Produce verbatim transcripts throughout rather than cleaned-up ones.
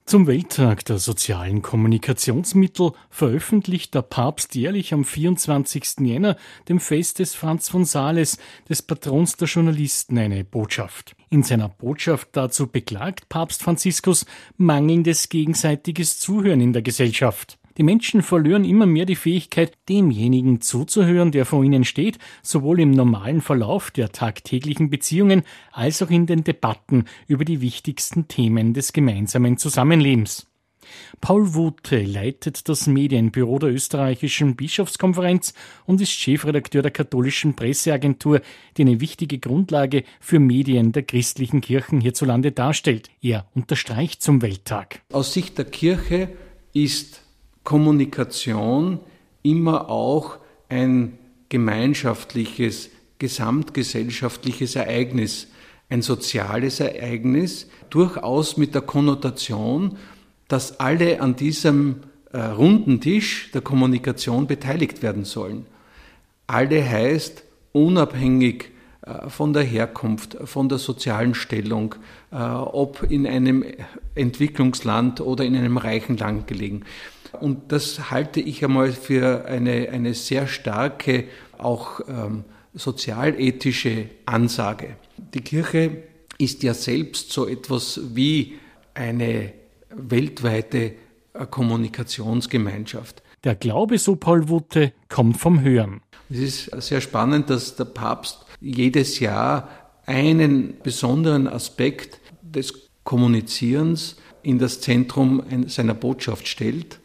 Zum Welttag der sozialen Kommunikationsmittel veröffentlicht der Papst jährlich am vierundzwanzigsten Jänner, dem Fest des Franz von Sales, des Patrons der Journalisten, eine Botschaft. In seiner Botschaft dazu beklagt Papst Franziskus mangelndes gegenseitiges Zuhören in der Gesellschaft. Die Menschen verlieren immer mehr die Fähigkeit, demjenigen zuzuhören, der vor ihnen steht, sowohl im normalen Verlauf der tagtäglichen Beziehungen als auch in den Debatten über die wichtigsten Themen des gemeinsamen Zusammenlebens. Paul Wuthe leitet das Medienbüro der österreichischen Bischofskonferenz und ist Chefredakteur der katholischen Presseagentur, die eine wichtige Grundlage für Medien der christlichen Kirchen hierzulande darstellt. Er unterstreicht zum Welttag. Aus Sicht der Kirche ist Kommunikation immer auch ein gemeinschaftliches, gesamtgesellschaftliches Ereignis, ein soziales Ereignis, durchaus mit der Konnotation, dass alle an diesem äh, runden Tisch der Kommunikation beteiligt werden sollen. Alle heißt unabhängig äh, von der Herkunft, von der sozialen Stellung, äh, ob in einem Entwicklungsland oder in einem reichen Land gelegen. Und das halte ich einmal für eine, eine sehr starke, auch ähm, sozialethische Ansage. Die Kirche ist ja selbst so etwas wie eine weltweite Kommunikationsgemeinschaft. Der Glaube, so Paul Wuthe, kommt vom Hören. Es ist sehr spannend, dass der Papst jedes Jahr einen besonderen Aspekt des Kommunizierens in das Zentrum seiner Botschaft stellt.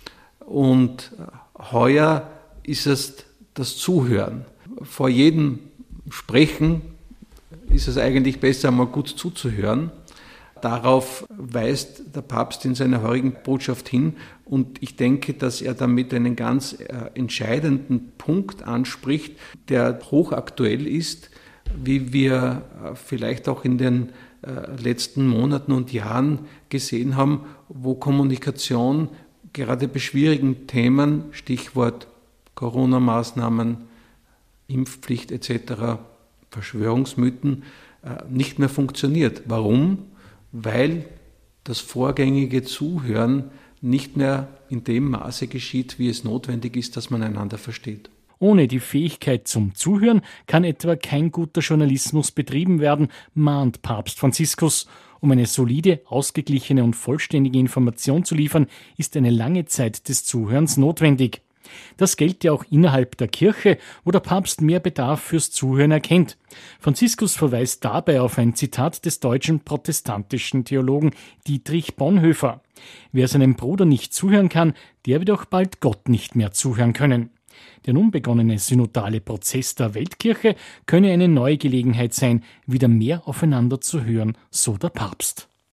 Und heuer ist es das Zuhören. Vor jedem Sprechen ist es eigentlich besser, mal gut zuzuhören. Darauf weist der Papst in seiner heurigen Botschaft hin und ich denke, dass er damit einen ganz entscheidenden Punkt anspricht, der hochaktuell ist, wie wir vielleicht auch in den letzten Monaten und Jahren gesehen haben, wo Kommunikation gerade bei schwierigen Themen, Stichwort Corona-Maßnahmen, Impfpflicht et cetera, Verschwörungsmythen, nicht mehr funktioniert. Warum? Weil das vorgängige Zuhören nicht mehr in dem Maße geschieht, wie es notwendig ist, dass man einander versteht. Ohne die Fähigkeit zum Zuhören kann etwa kein guter Journalismus betrieben werden, mahnt Papst Franziskus. Um eine solide, ausgeglichene und vollständige Information zu liefern, ist eine lange Zeit des Zuhörens notwendig. Das gilt ja auch innerhalb der Kirche, wo der Papst mehr Bedarf fürs Zuhören erkennt. Franziskus verweist dabei auf ein Zitat des deutschen protestantischen Theologen Dietrich Bonhoeffer. Wer seinem Bruder nicht zuhören kann, der wird auch bald Gott nicht mehr zuhören können. Der nun begonnene synodale Prozess der Weltkirche könne eine neue Gelegenheit sein, wieder mehr aufeinander zu hören, so der Papst.